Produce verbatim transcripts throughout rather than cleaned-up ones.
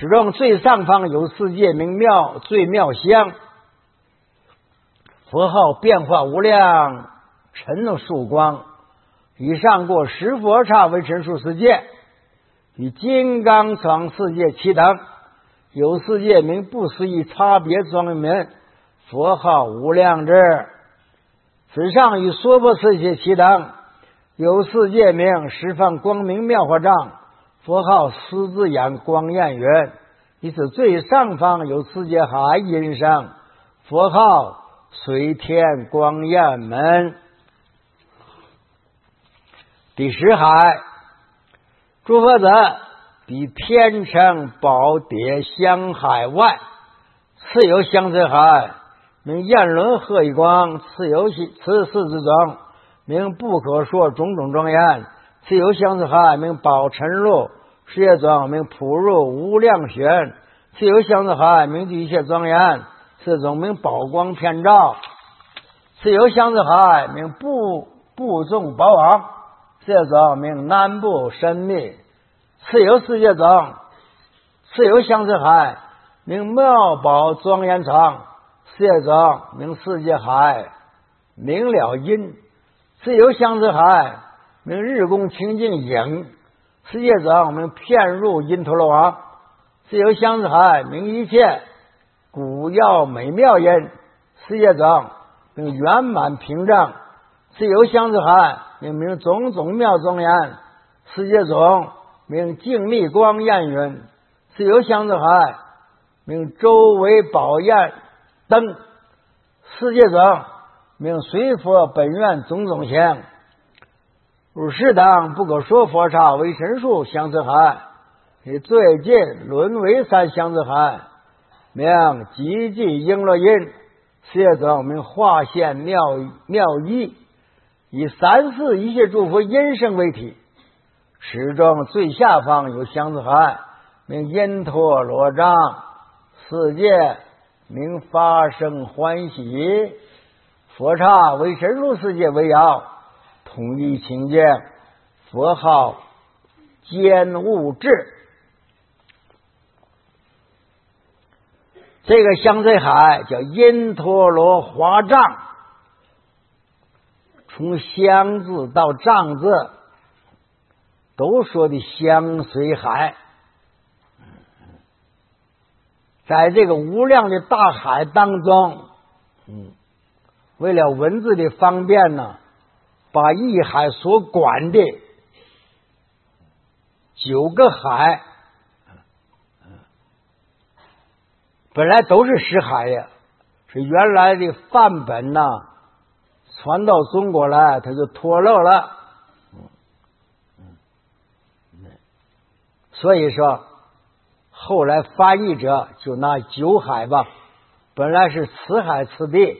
始终最上方有世界名妙最妙香，佛号变化无量，尘数光，以上过十佛刹为尘数世界，与金刚床世界齐等，有世界名不思议差别庄严，佛号无量之。此上与娑婆世界齐等，有世界名十方光明妙法藏，佛号狮子眼光焰云。以此最上方有世界海音声，佛号水天光焰门。第十海，诸佛子比天成宝蝶香海外，次有香水海，名焰轮鹤一光，次有此四之中，名不可说种种庄严，次有香水海，名宝尘路，世界中名普入无量玄，次有香水海，名一切庄严，次种名宝光遍照，次有香水海，名不不众宝王，世界中名南部神秘，次有世界中，次有香水海，名妙宝庄严场，世界中名世界海，明了音，次有香水海，名日光清净影，世界中名遍入因陀罗王，世有香水海，名一切古要美妙音，世界中名圆满平正，世有香水海，名名种种妙庄严，世界中名净力光焰云，世有香水海，名周围宝焰灯，世界中名随佛本愿种种相，如是等不可说佛刹为神数香水海，以最近轮为三香水海，名极尽璎珞音，世界中名化现妙妙义，以三世一切诸佛音声为体，始终最下方有香水海，名因陀罗藏，世界名发生欢喜，佛刹为神数世界为要，统一清净，佛号坚物质。这个香水海叫因陀罗华藏，从香字到藏字都说的香水海，在这个无量的大海当中，嗯，为了文字的方便呢，把一海所管的九个海，本来都是十海呀，是原来的范本呢，传到中国来，它就脱漏了。所以说，后来翻译者就拿九海吧，本来是此海此地，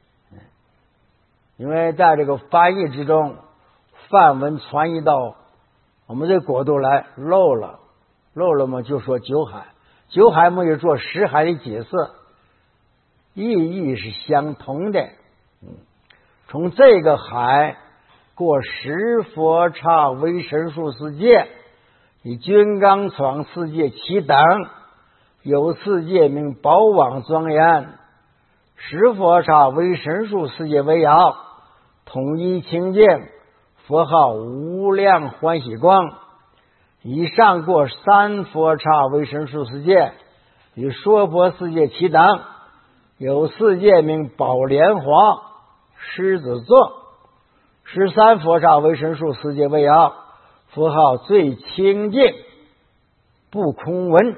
因为在这个翻译之中，梵文传译到我们这国度来漏了，漏了嘛，就说九海，九海嘛也做十海的解释，意义是相同的。从这个海过十佛刹为神数世界，以金刚床世界齐等，有世界名宝网庄严，十佛刹为神数世界为要，统一清净，佛号无量欢喜光，以上过三佛刹为神数世界，与娑婆世界齐等，有世界名宝莲华狮子座，十三佛刹为神数世界为要，佛号最清净不空文。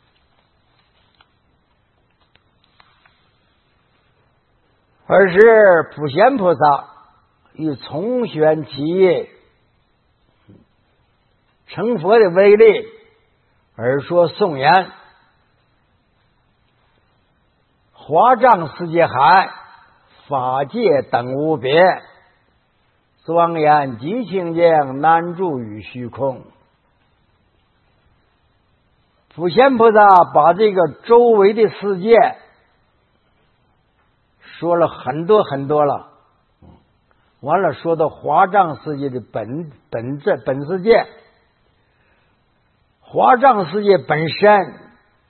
而是普贤菩萨与重宣其业成佛的威力而说颂言，华藏世界海，法界等无别，庄严极清净，难住于虚空。普贤菩萨把这个周围的世界说了很多很多了，完了说到华藏世界的本本质本世界，华藏世界本身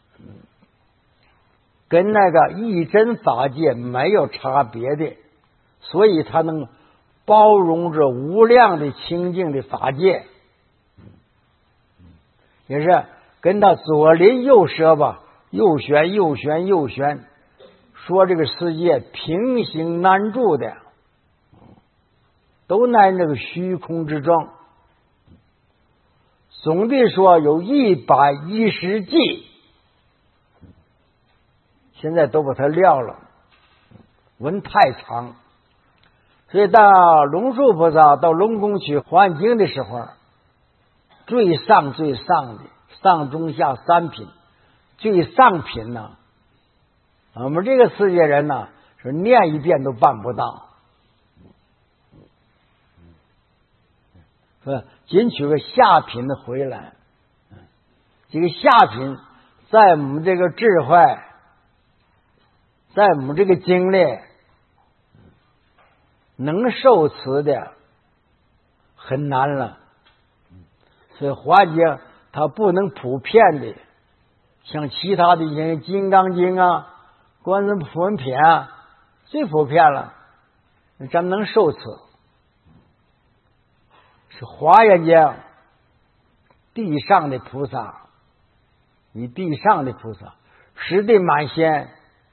跟那个一真法界没有差别的，所以它能包容着无量的清净的法界，也是跟他左邻右舍吧，又玄又玄又玄，说这个世界平行难住的，都在那个虚空之中。总的说有一百一十计，现在都把它撂了，文太长。所以到龙树菩萨到龙宫去还经的时候，最上最上的上中下三品，最上品呢，我们这个世界人呢是念一遍都办不到，是仅取个下品的回来。这个下品在我们这个智慧，在我们这个经历能受持的很难了，所以华经它不能普遍的，像其他的一些金刚经啊、观世普文品啊，最普遍了，咱们能受持。是华严经地上的菩萨，以地上的菩萨，十地满仙，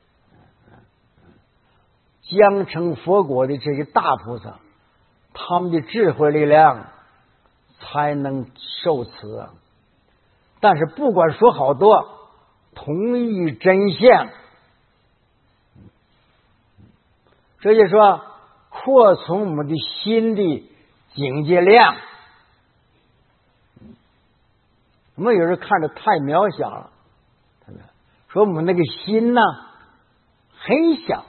将成佛果的这些大菩萨，他们的智慧力量才能受持。但是不管说好多，同一真相，这就说扩充我们的心的境界量。我们有时候看着太渺小了，说我们那个心呢很小。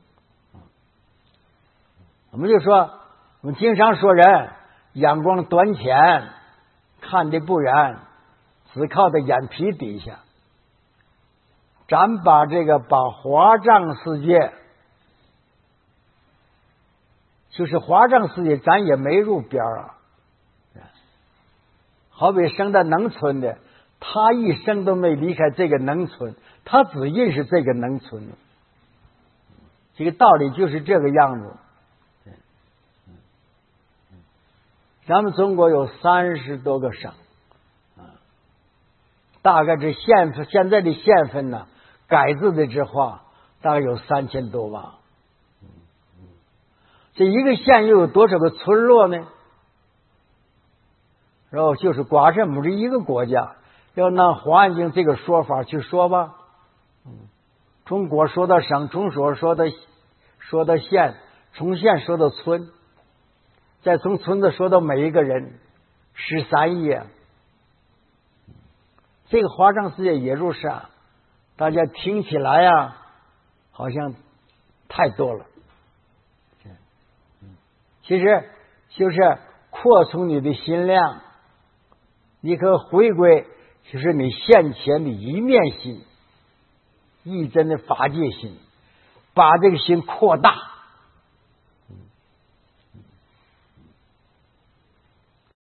我们就说，我们经常说人眼光短浅，看得不远，只靠在眼皮底下。咱把这个把华藏世界，就是华藏世界，咱也没入边啊。好比生在农村的，他一生都没离开这个农村，他只认识这个农村。这个道理就是这个样子。咱们中国有三十多个省，大概这县份现在的县份呢，改制的之后大概有三千多万。这一个县又有多少个村落呢？然后就是寡是我们这一个国家，要拿华严经这个说法去说吧，从国说到省，从所说到说到县，从县说到村，再从村子说到每一个人，十三亿。这个华藏世界也如是啊，大家听起来呀、啊，好像太多了。其实就是扩充你的心量，你可回归就是你现前的一面心，一真的法界心，把这个心扩大。